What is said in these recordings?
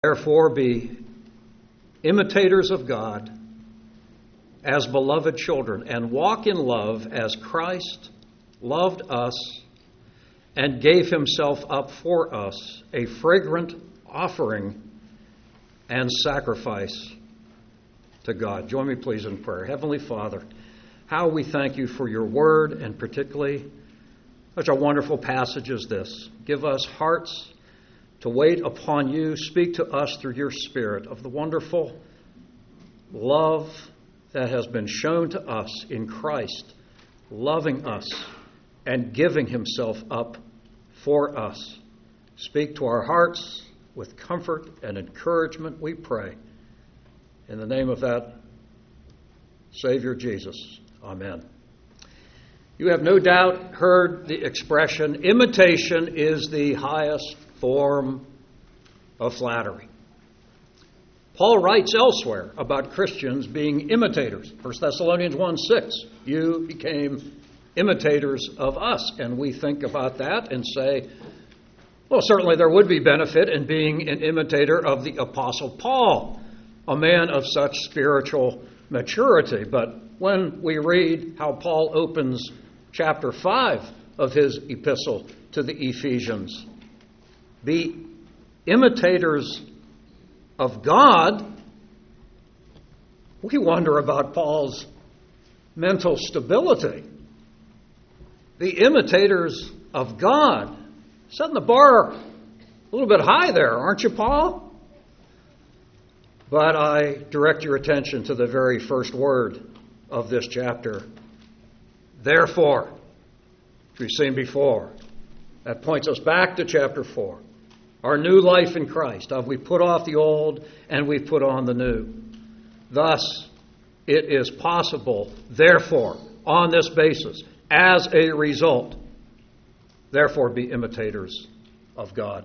Therefore, be imitators of God as beloved children, and walk in love as Christ loved us and gave himself up for us, a fragrant offering and sacrifice to God. Join me, please, in prayer. Heavenly Father, how we thank you for your word, and particularly such a wonderful passage as this. Give us hearts to wait upon you. Speak to us through your Spirit of the wonderful love that has been shown to us in Christ, loving us and giving himself up for us. Speak to our hearts with comfort and encouragement, we pray. In the name of that Savior Jesus, amen. You have no doubt heard the expression, imitation is the highest form of flattery. Paul writes elsewhere about Christians being imitators. 1 Thessalonians 1:6, you became imitators of us. And we think about that and say, well, certainly there would be benefit in being an imitator of the Apostle Paul, a man of such spiritual maturity. But when we read how Paul opens chapter 5 of his epistle to the Ephesians, be imitators of God, we wonder about Paul's mental stability. The imitators of God. Setting the bar a little bit high there, aren't you, Paul? But I direct your attention to the very first word of this chapter. Therefore, which we've seen before. That points us back to chapter 4. Our new life in Christ. How we put off the old and we put on the new. Thus, it is possible, therefore, on this basis, as a result, therefore be imitators of God.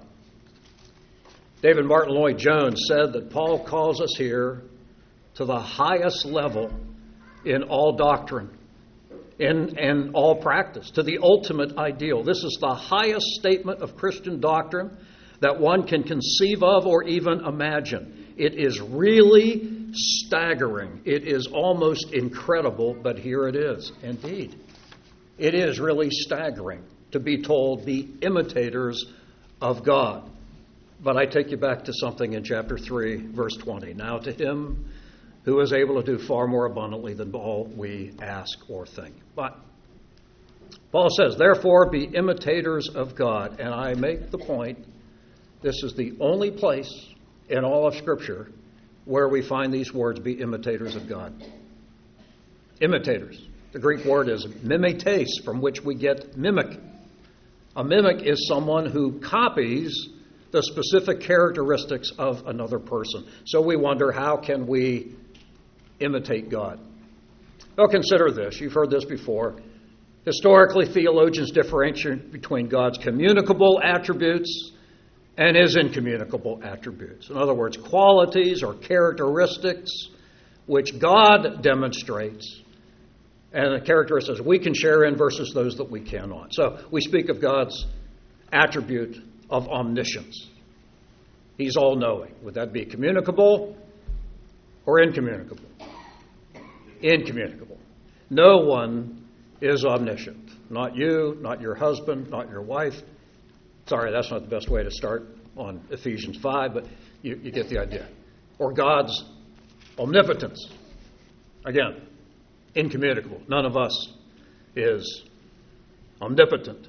David Martin Lloyd-Jones said that Paul calls us here to the highest level in all doctrine, in all practice, to the ultimate ideal. This is the highest statement of Christian doctrine that one can conceive of or even imagine. It is really staggering. It is almost incredible, but here it is. Indeed, it is really staggering to be told, be imitators of God. But I take you back to something in chapter 3, verse 20. Now to him who is able to do far more abundantly than all we ask or think. But Paul says, therefore be imitators of God. And I make the point, this is the only place in all of Scripture where we find these words, be imitators of God. Imitators. The Greek word is mimetes, from which we get mimic. A mimic is someone who copies the specific characteristics of another person. So we wonder, how can we imitate God? Well, consider this. You've heard this before. Historically, theologians differentiate between God's communicable attributes and his incommunicable attributes. In other words, qualities or characteristics which God demonstrates, and the characteristics we can share in versus those that we cannot. So we speak of God's attribute of omniscience. He's all-knowing. Would that be communicable or incommunicable? Incommunicable. No one is omniscient. Not you, not your husband, not your wife. Sorry, that's not the best way to start on Ephesians 5, but you get the idea. Or God's omnipotence. Again, incommunicable. None of us is omnipotent.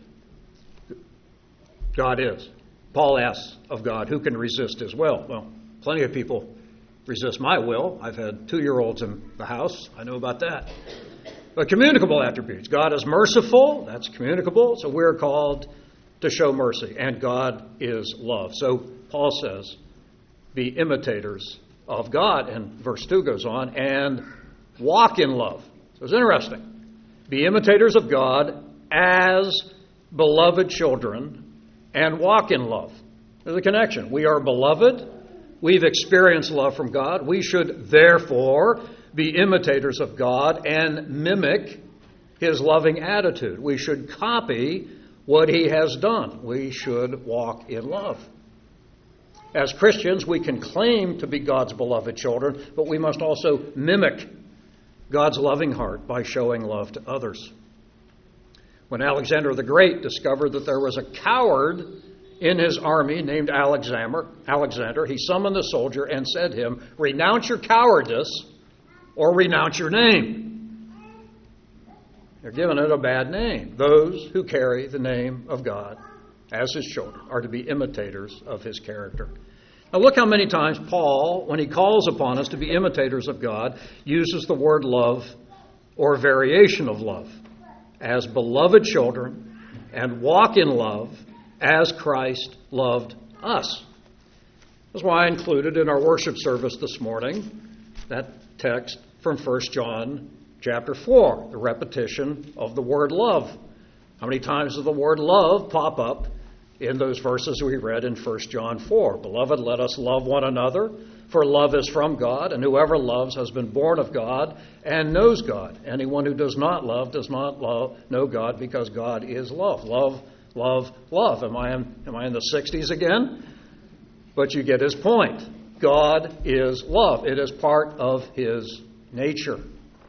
God is. Paul asks of God, who can resist his will? Well, plenty of people resist my will. I've had 2-year-olds in the house. I know about that. But communicable attributes. God is merciful. That's communicable. So we're called to show mercy. And God is love. So Paul says, be imitators of God. And verse 2 goes on, and walk in love. So it's interesting. Be imitators of God as beloved children and walk in love. There's a connection. We are beloved. We've experienced love from God. We should therefore be imitators of God and mimic his loving attitude. We should copy what he has done. We should walk in love. As Christians, we can claim to be God's beloved children, but we must also mimic God's loving heart by showing love to others. When Alexander the Great discovered that there was a coward in his army named Alexander, he summoned the soldier and said to him, "Renounce your cowardice or renounce your name." They're giving it a bad name. Those who carry the name of God as his children are to be imitators of his character. Now look how many times Paul, when he calls upon us to be imitators of God, uses the word love or variation of love. As beloved children, and walk in love as Christ loved us. That's why I included in our worship service this morning that text from 1 John chapter 4, the repetition of the word love. How many times does the word love pop up in those verses we read in 1 John 4? Beloved, let us love one another, for love is from God, and whoever loves has been born of God and knows God. Anyone who does not love does not know God, because God is love. Love, love, love. Am I in the 60s again? But you get his point. God is love. It is part of his nature.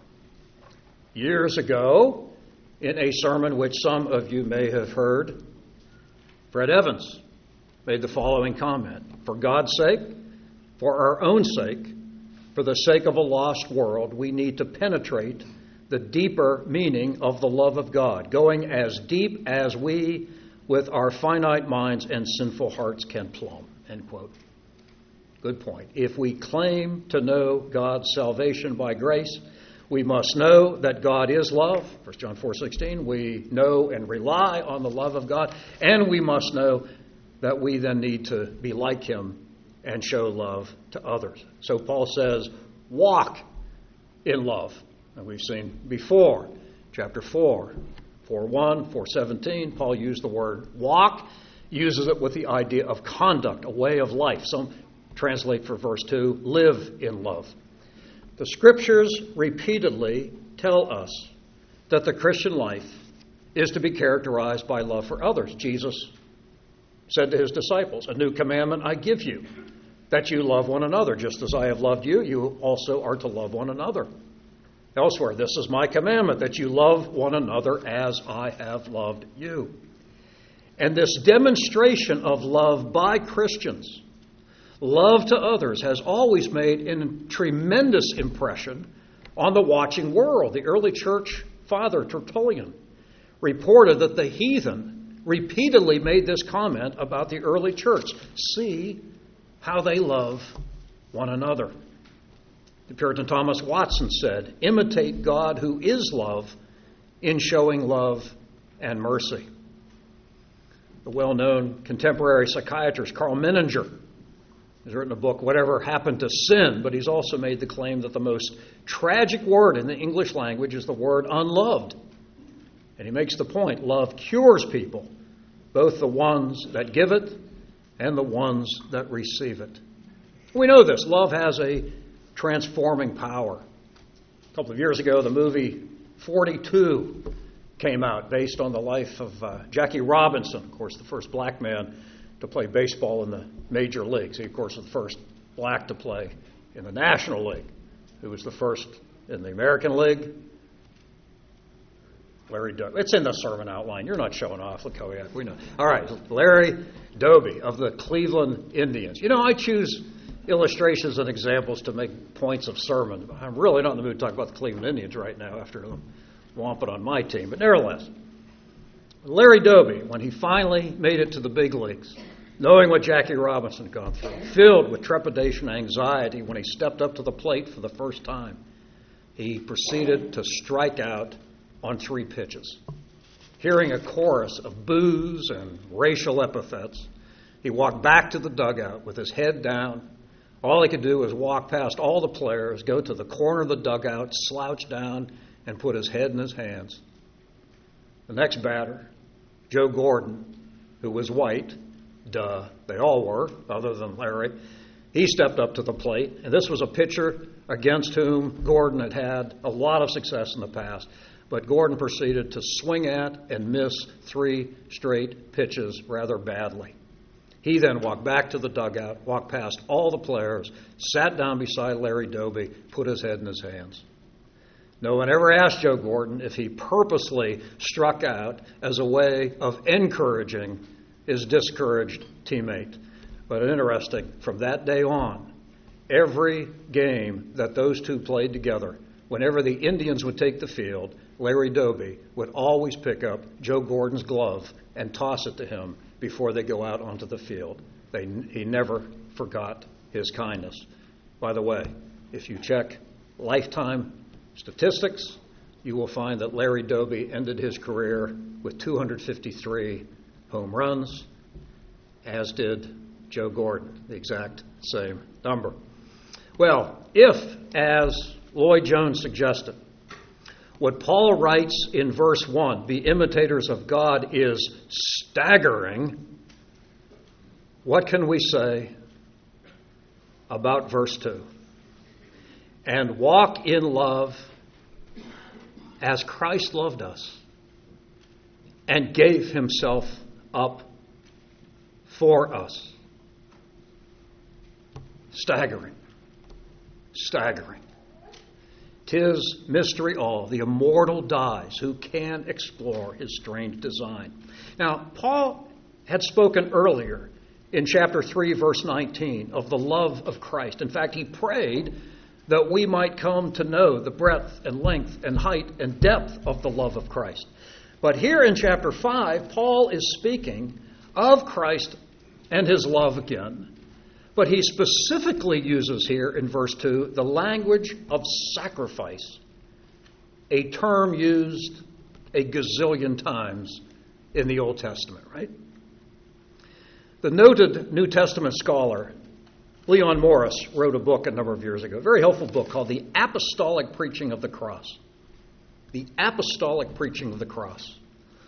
Years ago, in a sermon which some of you may have heard, Fred Evans made the following comment: "For God's sake, for our own sake, for the sake of a lost world, we need to penetrate the deeper meaning of the love of God, going as deep as we, with our finite minds and sinful hearts, can plumb." End quote. Good point. If we claim to know God's salvation by grace, we must know that God is love. 1 John 4:16, we know and rely on the love of God, and we must know that we then need to be like him and show love to others. So Paul says, walk in love. And we've seen before, chapter 4, 4:1, 4:17, Paul used the word walk, uses it with the idea of conduct, a way of life. Some translate for verse 2, live in love. The Scriptures repeatedly tell us that the Christian life is to be characterized by love for others. Jesus said to his disciples, "A new commandment I give you, that you love one another. Just as I have loved you, you also are to love one another." Elsewhere, "This is my commandment, that you love one another as I have loved you." And this demonstration of love by Christians, love to others, has always made a tremendous impression on the watching world. The early church father, Tertullian, reported that the heathen repeatedly made this comment about the early church: "See how they love one another." The Puritan Thomas Watson said, "Imitate God, who is love, in showing love and mercy." The well-known contemporary psychiatrist Karl Menninger has written a book, Whatever Happened to Sin, but he's also made the claim that the most tragic word in the English language is the word unloved. And he makes the point, love cures people, both the ones that give it and the ones that receive it. We know this. Love has a transforming power. A couple of years ago, the movie 42 came out, based on the life of Jackie Robinson, of course, the first black man to play baseball in the major leagues. He, of course, was the first black to play in the National League. Who was the first in the American League? Larry Doby. It's in the sermon outline. You're not showing off. Look how we know. All right, Larry Doby of the Cleveland Indians. You know, I choose illustrations and examples to make points of sermon. I'm really not in the mood to talk about the Cleveland Indians right now after whomping on my team. But nevertheless, Larry Doby, when he finally made it to the big leagues, knowing what Jackie Robinson had gone through, filled with trepidation and anxiety when he stepped up to the plate for the first time, he proceeded to strike out on 3 pitches. Hearing a chorus of boos and racial epithets, he walked back to the dugout with his head down. All he could do was walk past all the players, go to the corner of the dugout, slouch down, and put his head in his hands. The next batter, Joe Gordon, who was white, they all were, other than Larry, he stepped up to the plate, and this was a pitcher against whom Gordon had had a lot of success in the past. But Gordon proceeded to swing at and miss 3 straight pitches rather badly. He then walked back to the dugout, walked past all the players, sat down beside Larry Doby, put his head in his hands. No one ever asked Joe Gordon if he purposely struck out as a way of encouraging his discouraged teammate. But interesting, from that day on, every game that those two played together, whenever the Indians would take the field, Larry Doby would always pick up Joe Gordon's glove and toss it to him before they go out onto the field. He never forgot his kindness. By the way, if you check lifetime statistics, you will find that Larry Doby ended his career with 253 home runs, as did Joe Gordon, the exact same number. Well, if, as Lloyd Jones suggested, what Paul writes in verse 1, be imitators of God, is staggering, what can we say about verse 2? And walk in love as Christ loved us and gave himself up for us. Staggering. Staggering. 'Tis mystery all, the immortal dies, who can explore his strange design. Now, Paul had spoken earlier in chapter 3, verse 19, of the love of Christ. In fact, he prayed that we might come to know the breadth and length and height and depth of the love of Christ. But here in chapter 5, Paul is speaking of Christ and his love again. But he specifically uses here in verse 2 the language of sacrifice, a term used a gazillion times in the Old Testament, right? The noted New Testament scholar Leon Morris wrote a book a number of years ago, a very helpful book called The Apostolic Preaching of the Cross. The Apostolic Preaching of the Cross.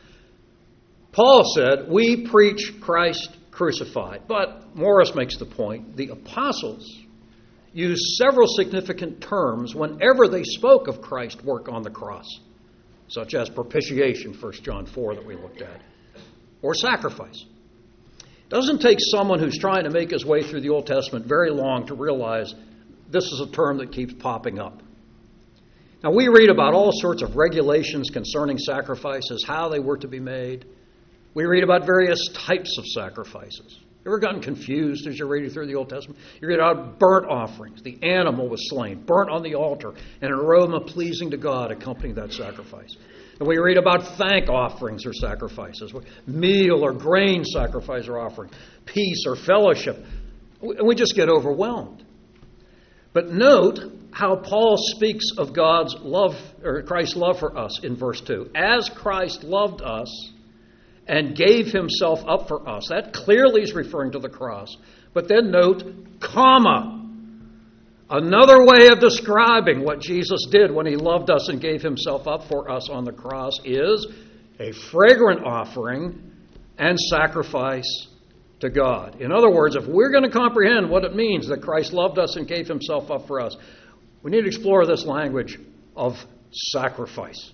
Paul said, we preach Christ crucified. But Morris makes the point, the apostles used several significant terms whenever they spoke of Christ's work on the cross, such as propitiation, 1 John 4 that we looked at, or sacrifice. It doesn't take someone who's trying to make his way through the Old Testament very long to realize this is a term that keeps popping up. Now, we read about all sorts of regulations concerning sacrifices, how they were to be made. We read about various types of sacrifices. You ever gotten confused as you're reading through the Old Testament? You read about burnt offerings. The animal was slain, burnt on the altar, and an aroma pleasing to God accompanying that sacrifice. And we read about thank offerings or sacrifices, meal or grain sacrifice or offering, peace or fellowship. And we just get overwhelmed. But note how Paul speaks of God's love, or Christ's love for us in verse 2. As Christ loved us and gave himself up for us. That clearly is referring to the cross. But then note, comma, another way of describing what Jesus did when he loved us and gave himself up for us on the cross is a fragrant offering and sacrifice to God. In other words, if we're going to comprehend what it means that Christ loved us and gave himself up for us, we need to explore this language of sacrifice.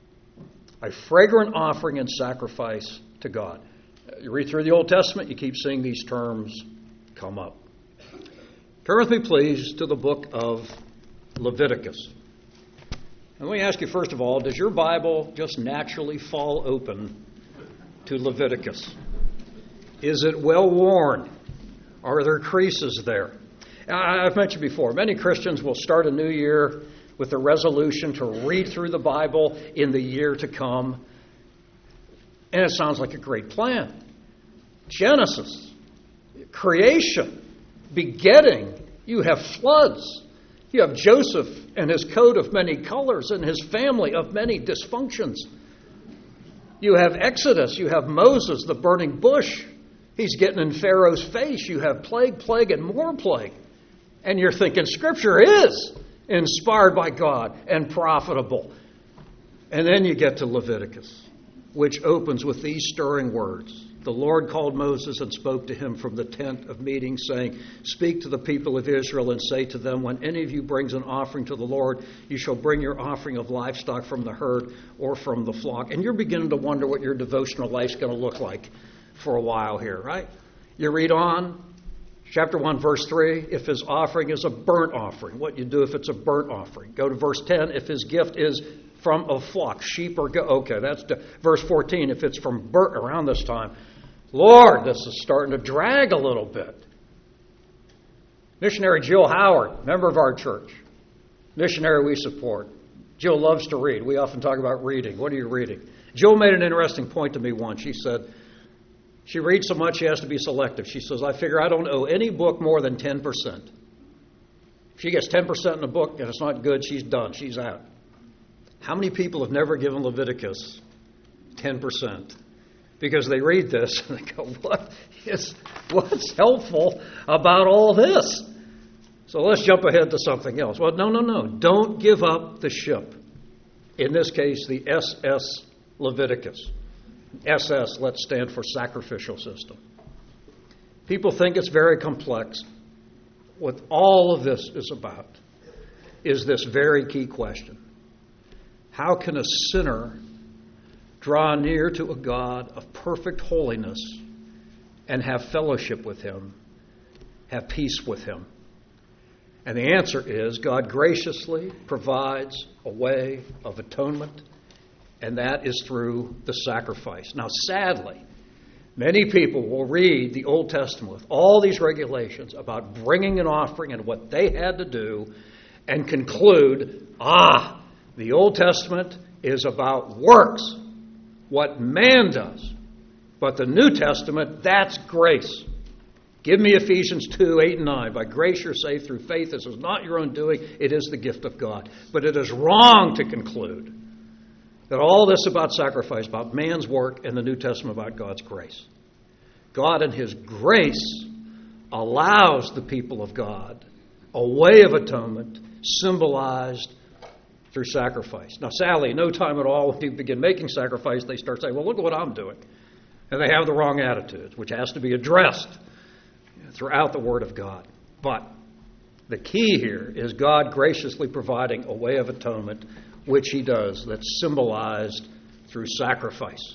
A fragrant offering and sacrifice to God. You read through the Old Testament, you keep seeing these terms come up. Turn with me, please, to the book of Leviticus. And let me ask you, first of all, does your Bible just naturally fall open to Leviticus? Is it well worn? Are there creases there? I've mentioned before, many Christians will start a new year with a resolution to read through the Bible in the year to come. And it sounds like a great plan. Genesis, creation, begetting. You have floods. You have Joseph and his coat of many colors and his family of many dysfunctions. You have Exodus. You have Moses, the burning bush. He's getting in Pharaoh's face. You have plague, and more plague. And you're thinking Scripture is inspired by God and profitable. And then you get to Leviticus, which opens with these stirring words. The Lord called Moses and spoke to him from the tent of meeting, saying, speak to the people of Israel and say to them, when any of you brings an offering to the Lord, you shall bring your offering of livestock from the herd or from the flock. And you're beginning to wonder what your devotional life's going to look like for a while here, right? You read on, chapter 1, verse 3, if his offering is a burnt offering, what you do if it's a burnt offering. Go to verse 10, if his gift is from a flock, sheep or goat. Okay, that's verse 14, if it's from burnt around this time. Lord, this is starting to drag a little bit. Missionary Jill Howard, member of our church, missionary we support. Jill loves to read. We often talk about reading. What are you reading? Jill made an interesting point to me once. She said, she reads so much she has to be selective. She says, I figure I don't owe any book more than 10%. If she gets 10% in a book and it's not good, she's done. She's out. How many people have never given Leviticus 10%? Because they read this and they go, what's helpful about all this? So let's jump ahead to something else. Well, no. Don't give up the ship. In this case, the SS Leviticus. SS, let's stand for sacrificial system. People think it's very complex. What all of this is about is this very key question. How can a sinner draw near to a God of perfect holiness and have fellowship with him, have peace with him? And the answer is God graciously provides a way of atonement, and that is through the sacrifice. Now, sadly, many people will read the Old Testament with all these regulations about bringing an offering and what they had to do and conclude, the Old Testament is about works, what man does. But the New Testament, that's grace. Give me Ephesians 2, 8 and 9. By grace you're saved through faith. This is not your own doing. It is the gift of God. But it is wrong to conclude that all this about sacrifice, about man's work, and the New Testament about God's grace. God in his grace allows the people of God a way of atonement symbolized through sacrifice. Now, sadly, no time at all when people begin making sacrifice, they start saying, well, look at what I'm doing. And they have the wrong attitude, which has to be addressed throughout the Word of God. But the key here is God graciously providing a way of atonement, which he does, that's symbolized through sacrifice.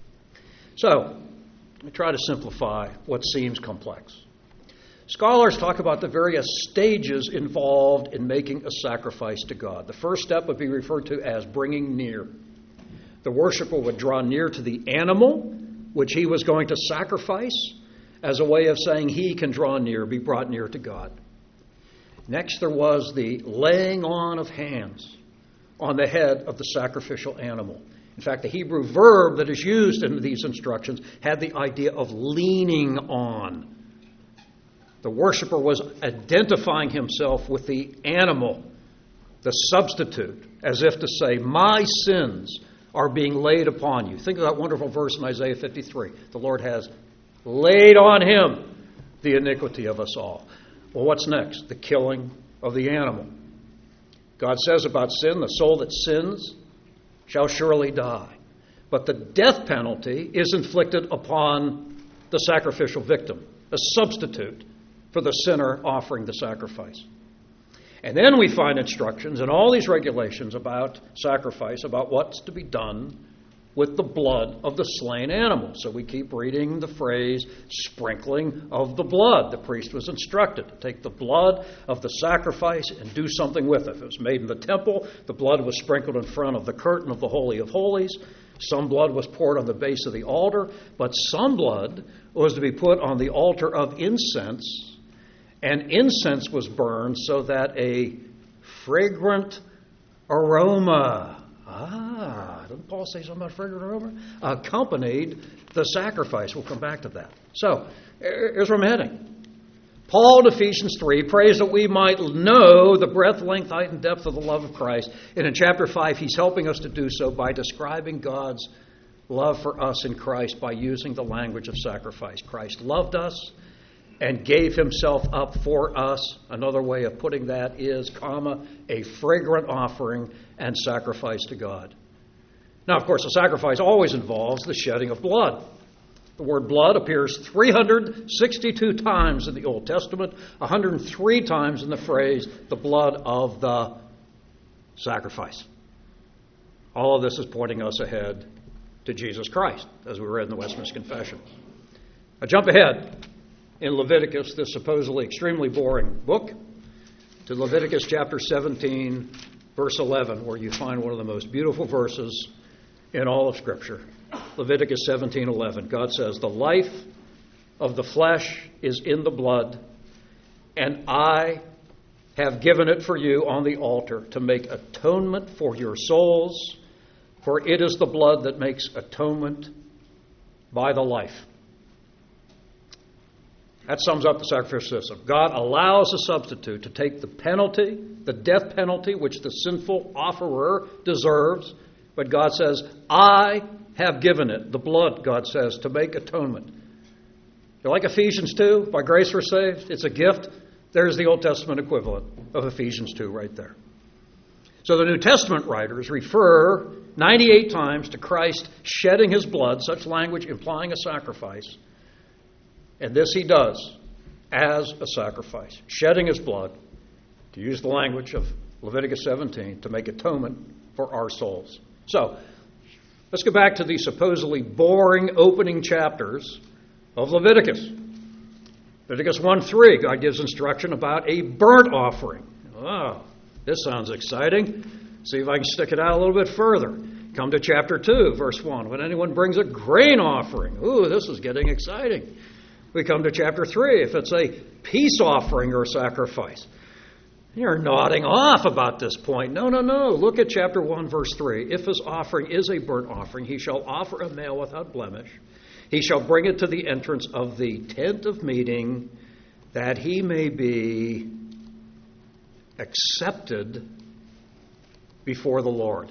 So, let me try to simplify what seems complex. Scholars talk about the various stages involved in making a sacrifice to God. The first step would be referred to as bringing near. The worshiper would draw near to the animal, which he was going to sacrifice, as a way of saying he can draw near, be brought near to God. Next, there was the laying on of hands on the head of the sacrificial animal. In fact, the Hebrew verb that is used in these instructions had the idea of leaning on. The worshiper was identifying himself with the animal, the substitute, as if to say, my sins are being laid upon you. Think of that wonderful verse in Isaiah 53. The Lord has laid on him the iniquity of us all. Well, what's next? The killing of the animal. God says about sin, the soul that sins shall surely die. But the death penalty is inflicted upon the sacrificial victim, a substitute for the sinner offering the sacrifice. And then we find instructions in all these regulations about sacrifice, about what's to be done with the blood of the slain animal. So we keep reading the phrase, sprinkling of the blood. The priest was instructed to take the blood of the sacrifice and do something with it. If it was made in the temple, the blood was sprinkled in front of the curtain of the Holy of Holies. Some blood was poured on the base of the altar, but some blood was to be put on the altar of incense, and incense was burned so that a fragrant aroma, doesn't Paul say something about fragrant aroma? Accompanied the sacrifice. We'll come back to that. So, here's where I'm heading. Paul in Ephesians 3 prays that we might know the breadth, length, height, and depth of the love of Christ. And in chapter 5, he's helping us to do so by describing God's love for us in Christ by using the language of sacrifice. Christ loved us and gave himself up for us. Another way of putting that is, a fragrant offering and sacrifice to God. Now, of course, the sacrifice always involves the shedding of blood. The word blood appears 362 times in the Old Testament, 103 times in the phrase, the blood of the sacrifice. All of this is pointing us ahead to Jesus Christ, as we read in the Westminster Confession. Now, jump ahead. in Leviticus, this supposedly extremely boring book, to Leviticus chapter 17, verse 11, where you find one of the most beautiful verses in all of Scripture. Leviticus 17:11. God says, "The life of the flesh is in the blood, and I have given it for you on the altar to make atonement for your souls, for it is the blood that makes atonement by the life." That sums up the sacrificial system. God allows a substitute to take the penalty, the death penalty, which the sinful offerer deserves, but God says, "I have given it," the blood, God says, to make atonement. You like Ephesians 2? By grace we're saved. It's a gift. There's the Old Testament equivalent of Ephesians 2 right there. So the New Testament writers refer 98 times to Christ shedding his blood, such language implying a sacrifice. And this he does as a sacrifice, shedding his blood, to use the language of Leviticus 17, to make atonement for our souls. So, let's go back to the supposedly boring opening chapters of Leviticus. Leviticus 1:3, God gives instruction about a burnt offering. Oh, this sounds exciting. See if I can stick it out a little bit further. Come to chapter 2, verse 1. When anyone brings a grain offering. Ooh, this is getting exciting. We come to chapter 3, if it's a peace offering or sacrifice. You're nodding off about this point. No. Look at chapter 1, verse 3. If his offering is a burnt offering, he shall offer a male without blemish. He shall bring it to the entrance of the tent of meeting, that he may be accepted before the Lord.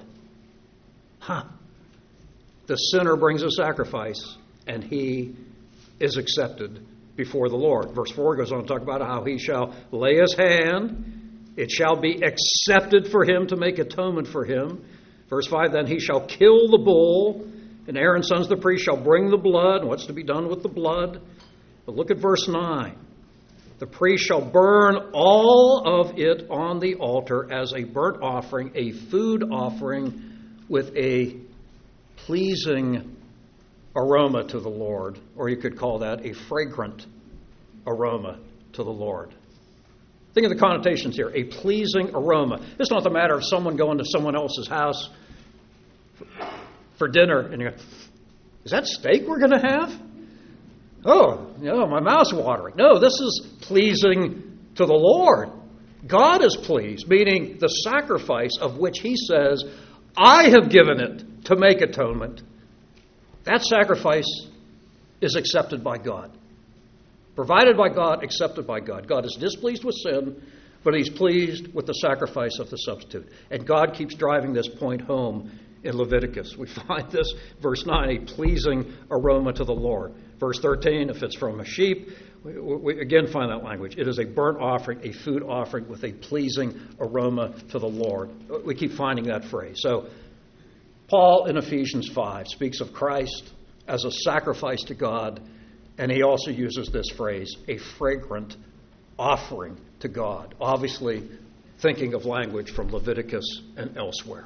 The sinner brings a sacrifice, and he is accepted before the Lord. Verse 4 goes on to talk about how he shall lay his hand. It shall be accepted for him to make atonement for him. Verse 5, then he shall kill the bull, and Aaron's sons the priest shall bring the blood. What's to be done with the blood? But look at verse 9. The priest shall burn all of it on the altar as a burnt offering, a food offering with a pleasing aroma to the Lord. Or you could call that a fragrant aroma to the Lord. Think of the connotations here. A pleasing aroma. It's not the matter of someone going to someone else's house for dinner and you go, is that steak we're going to have? Oh, my mouth's watering. No, this is pleasing to the Lord. God is pleased, meaning the sacrifice of which he says, I have given it to make atonement. That sacrifice is accepted by God. Provided by God, accepted by God. God is displeased with sin, but he's pleased with the sacrifice of the substitute. And God keeps driving this point home in Leviticus. We find this, verse 9, a pleasing aroma to the Lord. Verse 13, if it's from a sheep, we again find that language. It is a burnt offering, a food offering with a pleasing aroma to the Lord. We keep finding that phrase. So, Paul in Ephesians 5 speaks of Christ as a sacrifice to God, and he also uses this phrase, a fragrant offering to God. Obviously, thinking of language from Leviticus and elsewhere.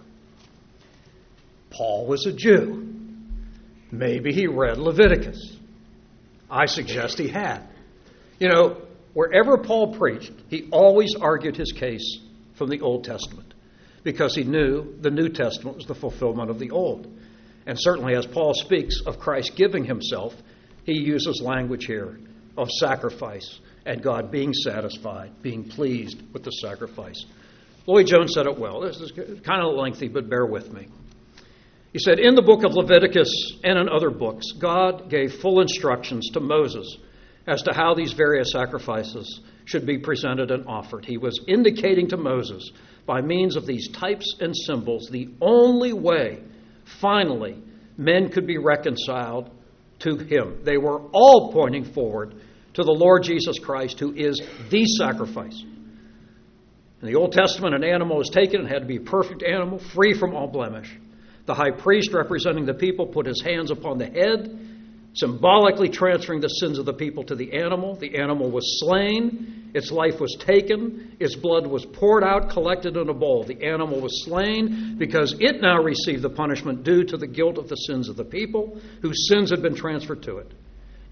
Paul was a Jew. Maybe he read Leviticus. I suggest he had. Wherever Paul preached, he always argued his case from the Old Testament because he knew the New Testament was the fulfillment of the Old. And certainly as Paul speaks of Christ giving himself, he uses language here of sacrifice and God being satisfied, being pleased with the sacrifice. Lloyd Jones said it well. This is kind of lengthy, but bear with me. He said, in the book of Leviticus and in other books, God gave full instructions to Moses as to how these various sacrifices should be presented and offered. He was indicating to Moses, by means of these types and symbols, the only way, finally, men could be reconciled to him. They were all pointing forward to the Lord Jesus Christ, who is the sacrifice. In the Old Testament, an animal was taken and had to be a perfect animal, free from all blemish. The high priest, representing the people, put his hands upon the head, symbolically transferring the sins of the people to the animal. The animal was slain. Its life was taken. Its blood was poured out, collected in a bowl. The animal was slain because it now received the punishment due to the guilt of the sins of the people, whose sins had been transferred to it.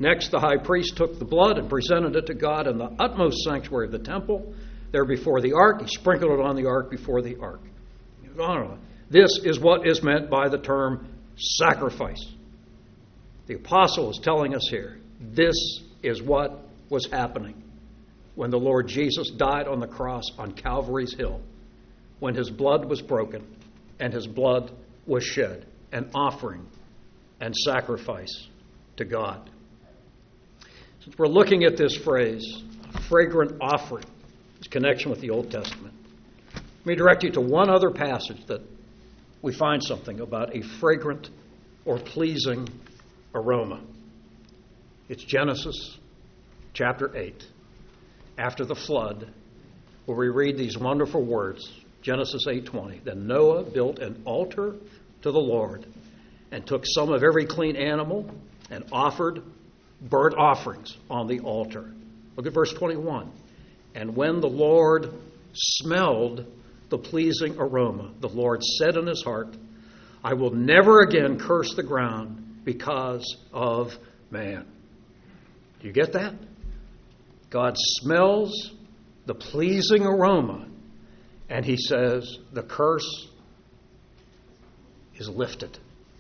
Next, the high priest took the blood and presented it to God in the utmost sanctuary of the temple, there before the ark. He sprinkled it on the ark before the ark. This is what is meant by the term sacrifice. The apostle is telling us here, this is what was happening when the Lord Jesus died on the cross on Calvary's hill, when his blood was broken and his blood was shed, an offering and sacrifice to God. Since we're looking at this phrase, fragrant offering, its connection with the Old Testament, let me direct you to one other passage that we find something about a fragrant or pleasing aroma. It's Genesis chapter 8, after the flood, where we read these wonderful words, Genesis 8:20. Then Noah built an altar to the Lord and took some of every clean animal and offered burnt offerings on the altar. Look at verse 21. And when the Lord smelled the pleasing aroma, the Lord said in his heart, I will never again curse the ground because of man. Do you get that? God smells the pleasing aroma, and he says the curse is lifted.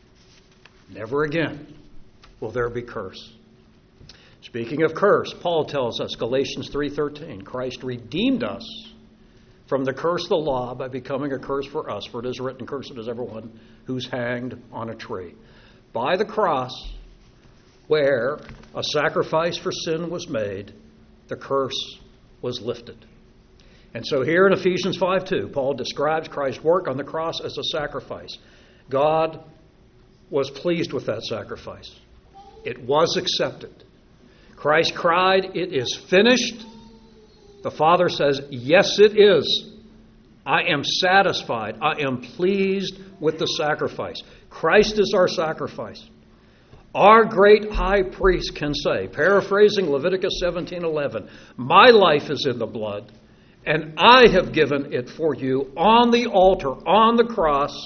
Never again will there be curse. Speaking of curse, Paul tells us, Galatians 3:13, Christ redeemed us from the curse of the law by becoming a curse for us. For it is written, cursed is everyone who's hanged on a tree. By the cross, where a sacrifice for sin was made, the curse was lifted. And so here in Ephesians 5:2, Paul describes Christ's work on the cross as a sacrifice. God was pleased with that sacrifice. It was accepted. Christ cried, it is finished. The Father says, yes, it is. I am satisfied. I am pleased with the sacrifice. Christ is our sacrifice. Our great high priest can say, paraphrasing Leviticus 17:11, my life is in the blood, and I have given it for you on the altar, on the cross,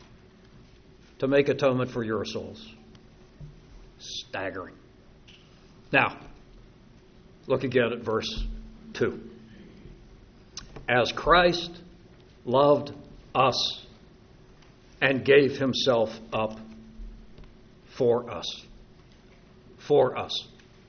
to make atonement for your souls. Staggering. Now, look again at verse 2. As Christ loved us and gave himself up for us. For us.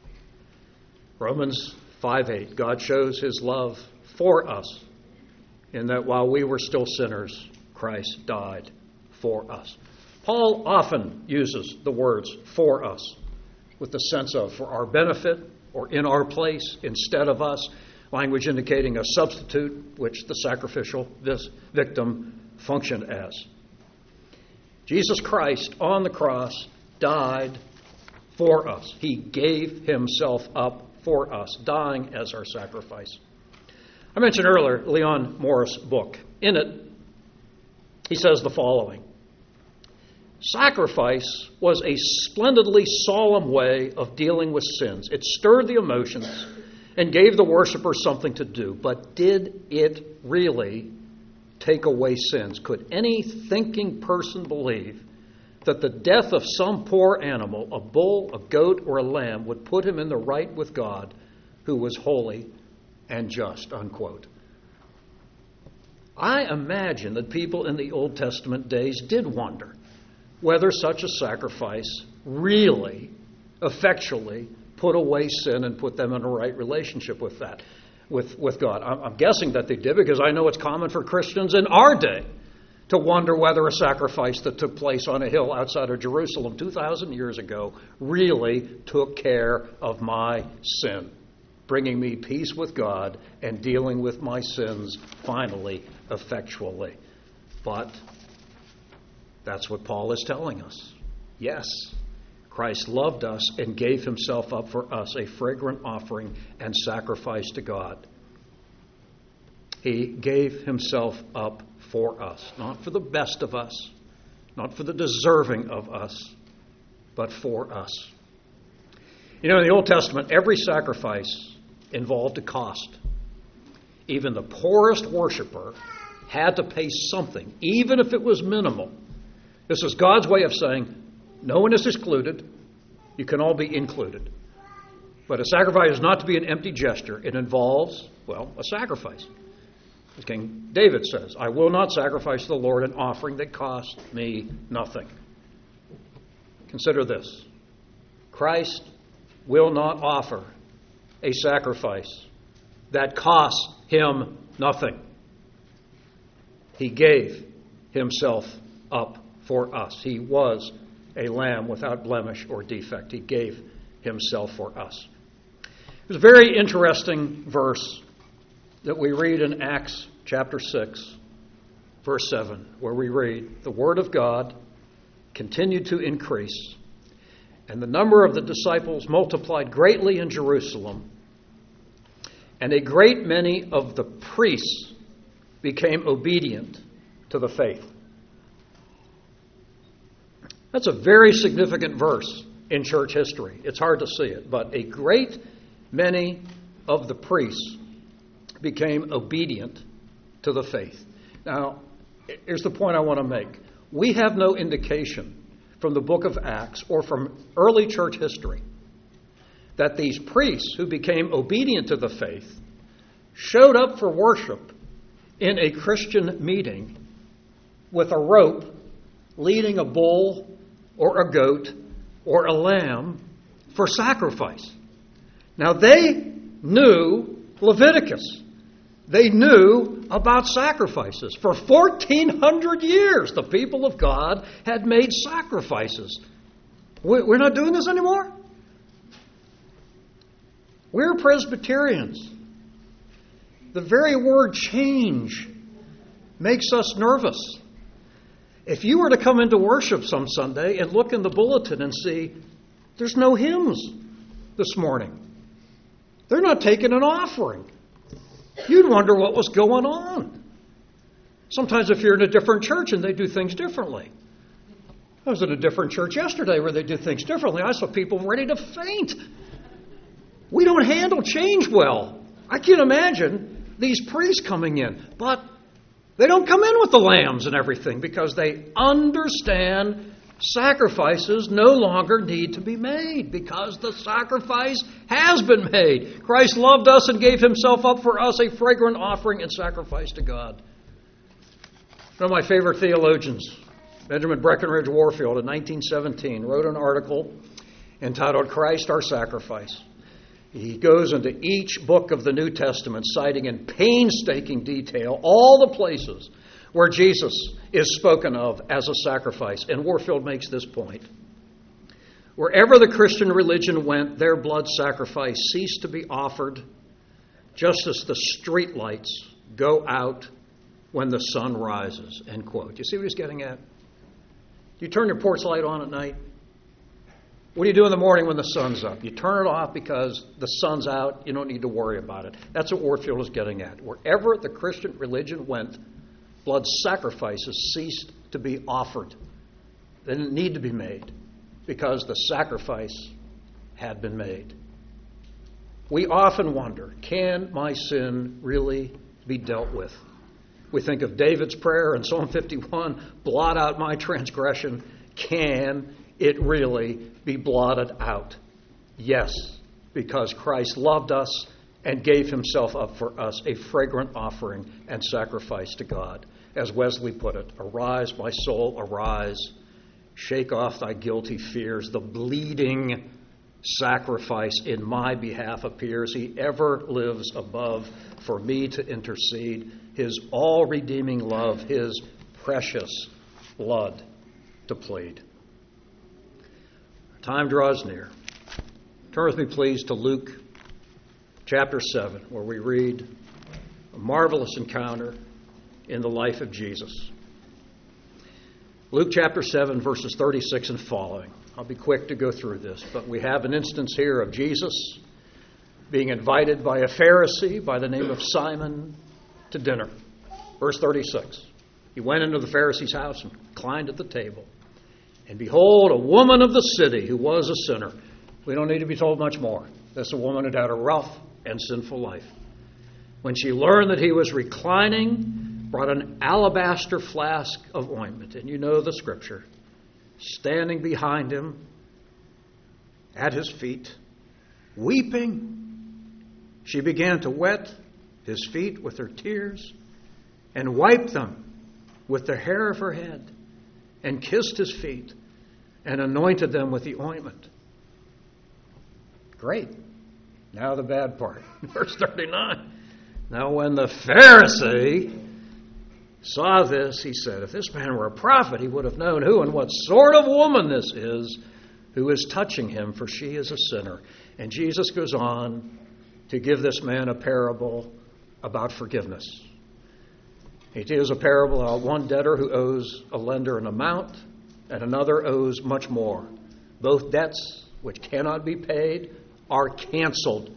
Romans 5:8. God shows his love for us in that while we were still sinners, Christ died for us. Paul often uses the words for us with the sense of for our benefit or in our place instead of us, language indicating a substitute which the sacrificial victim functioned as. Jesus Christ on the cross died for us. He gave himself up for us, dying as our sacrifice. I mentioned earlier Leon Morris' book. In it, he says the following. Sacrifice was a splendidly solemn way of dealing with sins. It stirred the emotions and gave the worshiper something to do. But did it really take away sins? Could any thinking person believe that the death of some poor animal, a bull, a goat, or a lamb, would put him in the right with God, who was holy and just, unquote? I imagine that people in the Old Testament days did wonder whether such a sacrifice really effectually put away sin and put them in a right relationship with that, with God. I'm guessing that they did, because I know it's common for Christians in our day to wonder whether a sacrifice that took place on a hill outside of Jerusalem 2,000 years ago really took care of my sin, bringing me peace with God and dealing with my sins finally, effectually. But that's what Paul is telling us. Yes, Christ loved us and gave himself up for us, a fragrant offering and sacrifice to God. He gave himself up for us, not for the best of us, not for the deserving of us, but for us. You know, in the Old Testament, every sacrifice involved a cost. Even the poorest worshiper had to pay something, even if it was minimal. This is God's way of saying, no one is excluded. You can all be included. But a sacrifice is not to be an empty gesture. It involves, well, a sacrifice. As King David says, I will not sacrifice to the Lord an offering that costs me nothing. Consider this. Christ will not offer a sacrifice that costs him nothing. He gave himself up for us. He was a lamb without blemish or defect. He gave himself for us. There's a very interesting verse that we read in Acts chapter 6, verse 7, where we read, the word of God continued to increase, and the number of the disciples multiplied greatly in Jerusalem, and a great many of the priests became obedient to the faith. That's a very significant verse in church history. It's hard to see it, but a great many of the priests became obedient to the faith. Now, here's the point I want to make. We have no indication from the book of Acts or from early church history that these priests who became obedient to the faith showed up for worship in a Christian meeting with a rope leading a bull or a goat or a lamb for sacrifice. Now, they knew Leviticus. They knew about sacrifices. For 1,400 years, the people of God had made sacrifices. We're not doing this anymore? We're Presbyterians. The very word change makes us nervous. If you were to come into worship some Sunday and look in the bulletin and see there's no hymns this morning, they're not taking an offering, you'd wonder what was going on. Sometimes if you're in a different church and they do things differently. I was in a different church yesterday where they did things differently. I saw people ready to faint. We don't handle change well. I can't imagine these priests coming in. But they don't come in with the lambs and everything because they understand sacrifices no longer need to be made because the sacrifice has been made. Christ loved us and gave himself up for us, a fragrant offering and sacrifice to God. One of my favorite theologians, Benjamin Breckinridge Warfield, in 1917, wrote an article entitled Christ Our Sacrifice. He goes into each book of the New Testament, citing in painstaking detail all the places where Jesus is spoken of as a sacrifice. And Warfield makes this point. Wherever the Christian religion went, their blood sacrifice ceased to be offered, just as the street lights go out when the sun rises. End quote. You see what he's getting at? You turn your porch light on at night. What do you do in the morning when the sun's up? You turn it off because the sun's out. You don't need to worry about it. That's what Warfield is getting at. Wherever the Christian religion went, blood sacrifices ceased to be offered. They didn't need to be made because the sacrifice had been made. We often wonder, can my sin really be dealt with? We think of David's prayer in Psalm 51, blot out my transgression. Can it really be blotted out? Yes, because Christ loved us and gave himself up for us, a fragrant offering and sacrifice to God. As Wesley put it, arise, my soul, arise. Shake off thy guilty fears. The bleeding sacrifice in my behalf appears. He ever lives above for me to intercede. His all-redeeming love, his precious blood to plead. Time draws near. Turn with me, please, to Luke chapter 7, where we read a marvelous encounter in the life of Jesus. Luke chapter 7, verses 36 and following. I'll be quick to go through this, but we have an instance here of Jesus being invited by a Pharisee by the name of Simon to dinner. Verse 36. He went into the Pharisee's house and reclined at the table. And behold, a woman of the city who was a sinner. We don't need to be told much more. This woman had had a rough and sinful life. When she learned that he was reclining, brought an alabaster flask of ointment. And you know the scripture. Standing behind him, at his feet, Weeping, she began to wet his feet with her tears and wiped them with the hair of her head and kissed his feet and anointed them with the ointment. Great. Now the bad part. Verse 39. Now when the Pharisee saw this, he said, if this man were a prophet, he would have known who and what sort of woman this is who is touching him, for she is a sinner. And Jesus goes on to give this man a parable about forgiveness. He tells a parable about one debtor who owes a lender an amount, and another owes much more. Both debts, which cannot be paid, are canceled.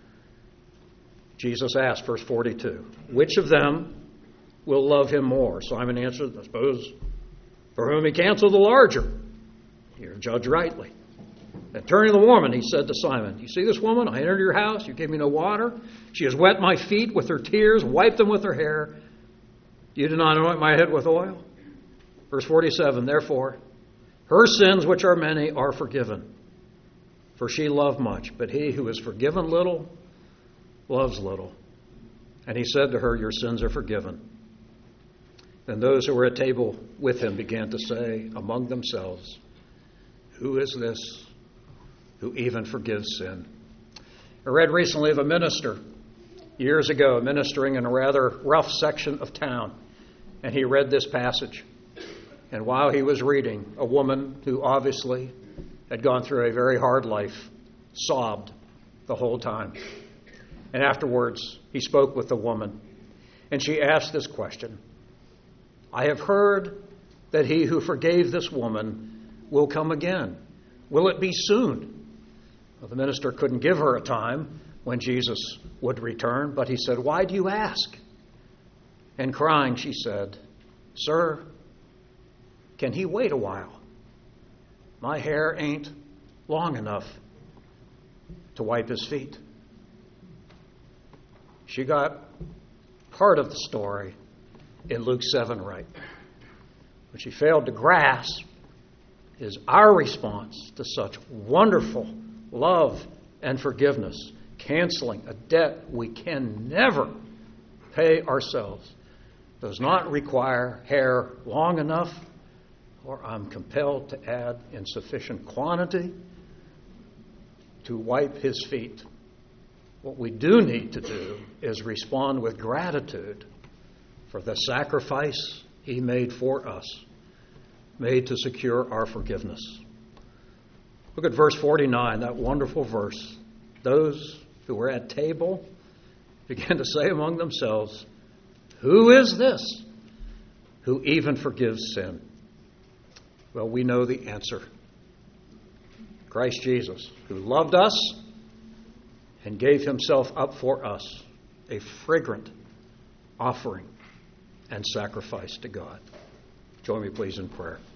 Jesus asked, verse 42, which of them will love him more? Simon answered, I suppose, for whom he canceled the larger. You judge rightly. And turning to the woman, he said to Simon, you see this woman? I entered your house. You gave me no water. She has wet my feet with her tears, wiped them with her hair. You did not anoint my head with oil. Verse 47, therefore, her sins, which are many, are forgiven. For she loved much, but he who is forgiven little loves little. And he said to her, your sins are forgiven. Then those who were at table with him began to say among themselves, who is this who even forgives sin? I read recently of a minister years ago ministering in a rather rough section of town, and he read this passage. And while he was reading, a woman who obviously had gone through a very hard life sobbed the whole time. And afterwards, he spoke with the woman, and she asked this question, I have heard that he who forgave this woman will come again. Will it be soon? Well, the minister couldn't give her a time when Jesus would return, but he said, why do you ask? And crying, she said, sir, can he wait a while? My hair ain't long enough to wipe his feet. She got part of the story in Luke 7 right. What she failed to grasp is our response to such wonderful love and forgiveness, canceling a debt we can never pay ourselves. Does not require hair long enough, or I'm compelled to add in sufficient quantity to wipe his feet. What we do need to do is respond with gratitude for the sacrifice he made for us, made to secure our forgiveness. Look at verse 49, that wonderful verse. Those who were at table began to say among themselves, who is this who even forgives sin? Well, we know the answer. Christ Jesus, who loved us and gave himself up for us, a fragrant offering and sacrifice to God. Join me, please, in prayer.